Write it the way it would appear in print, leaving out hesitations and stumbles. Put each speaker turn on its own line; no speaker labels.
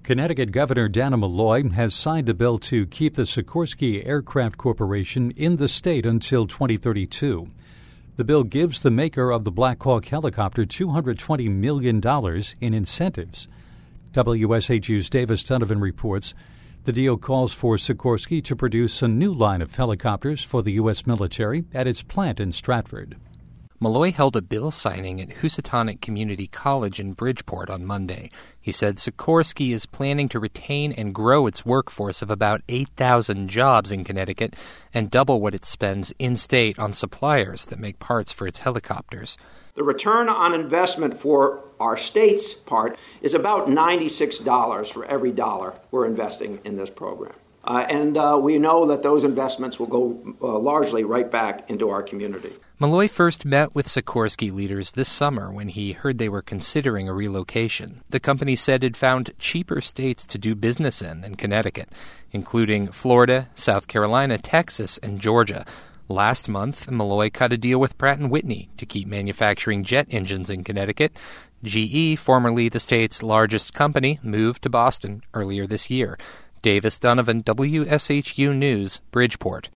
Connecticut Governor Dana Malloy has signed a bill to keep the Sikorsky Aircraft Corporation in the state until 2032. The bill gives the maker of the Black Hawk helicopter $220 million in incentives. WSHU's Davis Donovan reports the deal calls for Sikorsky to produce a new line of helicopters for the U.S. military at its plant in Stratford.
Malloy held a bill signing at Housatonic Community College in Bridgeport on Monday. He said Sikorsky is planning to retain and grow its workforce of about 8,000 jobs in Connecticut and double what it spends in-state on suppliers that make parts for its helicopters.
The return on investment for our state's part is about $96 for every dollar we're investing in this program. And we know that those investments will go largely right back into our community.
Malloy first met with Sikorsky leaders this summer when he heard they were considering a relocation. The company said it found cheaper states to do business in than Connecticut, including Florida, South Carolina, Texas, and Georgia. Last month, Malloy cut a deal with Pratt & Whitney to keep manufacturing jet engines in Connecticut. GE, formerly the state's largest company, moved to Boston earlier this year. Davis Donovan, WSHU News, Bridgeport.